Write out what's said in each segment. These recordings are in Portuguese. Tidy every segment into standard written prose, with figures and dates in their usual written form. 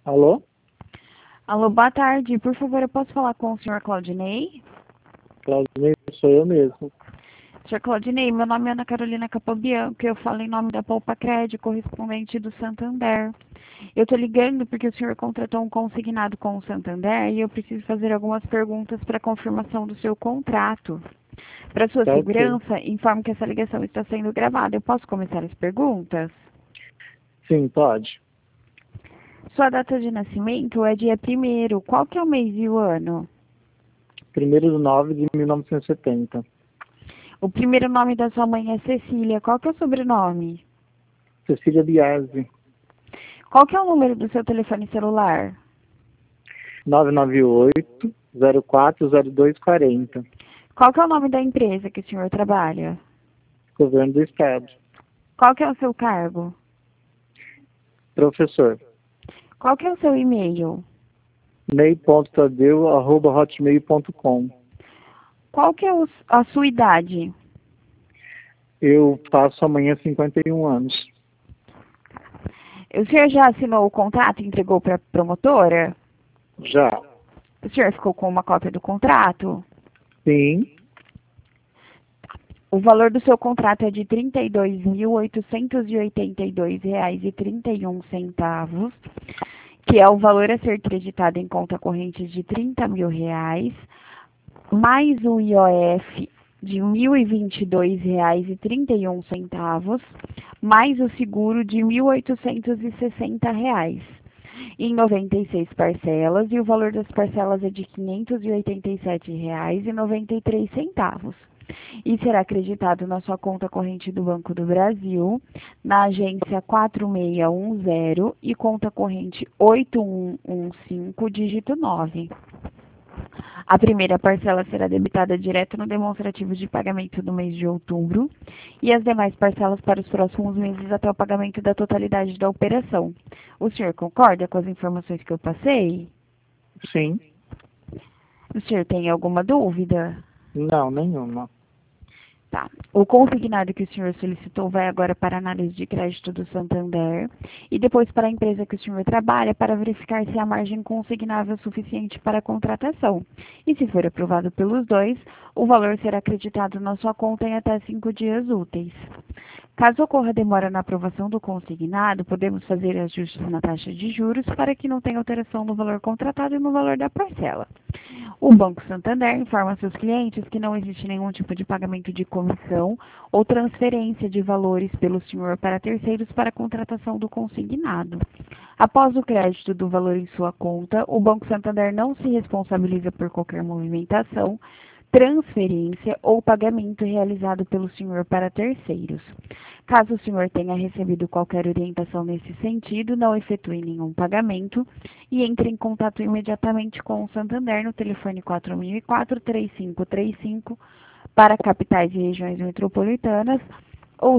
Alô? Alô, boa tarde. Por favor, eu posso falar com o senhor Claudinei? Claudinei, sou eu mesmo. Senhor Claudinei, meu nome é Ana Carolina Capobianco e eu falo em nome da Poupa Crédito, correspondente do Santander. Eu estou ligando porque o senhor contratou um consignado com o Santander e eu preciso fazer algumas perguntas para confirmação do seu contrato. Para sua Tá ok. segurança, informo que essa ligação está sendo gravada. Eu posso começar as perguntas? Sim, pode. Sua data de nascimento é dia 1º. Qual que é o mês e o ano? 1º de 9 de 1970. O primeiro nome da sua mãe é Cecília. Qual que é o sobrenome? Cecília Biasi, Qual que é o número do seu telefone celular? 998-040240. Qual que é o nome da empresa que o senhor trabalha? Governo do Estado. Qual que é o seu cargo? Professor. Qual que é o seu e-mail? ney.tadeu@hotmail.com. Qual que é a sua idade? Eu faço amanhã 51 anos. O senhor já assinou o contrato e entregou para a promotora? Já. O senhor ficou com uma cópia do contrato? Sim. O valor do seu contrato é de R$ 32.882,31, que é o valor a ser creditado em conta corrente de R$ 30.000, mais o IOF de R$ 1.022,31, mais o seguro de R$ 1.860, em 96 parcelas, e o valor das parcelas é de R$ 587,93. E será acreditado na sua conta corrente do Banco do Brasil, na agência 4610 e conta corrente 8115, dígito 9. A primeira parcela será debitada direto no demonstrativo de pagamento do mês de outubro e as demais parcelas para os próximos meses até o pagamento da totalidade da operação. O senhor concorda com as informações que eu passei? Sim. O senhor tem alguma dúvida? Não, nenhuma. Tá. O consignado que o senhor solicitou vai agora para a análise de crédito do Santander e depois para a empresa que o senhor trabalha para verificar se a margem consignável é suficiente para a contratação. E se for aprovado pelos dois, o valor será acreditado na sua conta em até 5 dias úteis. Caso ocorra demora na aprovação do consignado, podemos fazer ajustes na taxa de juros para que não tenha alteração no valor contratado e no valor da parcela. O Banco Santander informa seus clientes que não existe nenhum tipo de pagamento de comissão ou transferência de valores pelo senhor para terceiros para a contratação do consignado. Após o crédito do valor em sua conta, o Banco Santander não se responsabiliza por qualquer movimentação, transferência ou pagamento realizado pelo senhor para terceiros. Caso o senhor tenha recebido qualquer orientação nesse sentido, não efetue nenhum pagamento e entre em contato imediatamente com o Santander no telefone 4004-3535 para capitais e regiões metropolitanas ou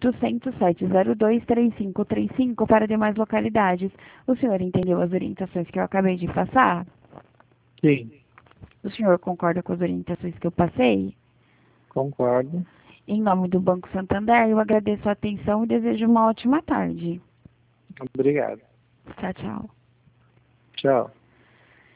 0800-702-3535 para demais localidades. O senhor entendeu as orientações que eu acabei de passar? Sim. O senhor concorda com as orientações que eu passei? Concordo. Em nome do Banco Santander, eu agradeço a atenção e desejo uma ótima tarde. Obrigado. Tchau, tchau. Tchau.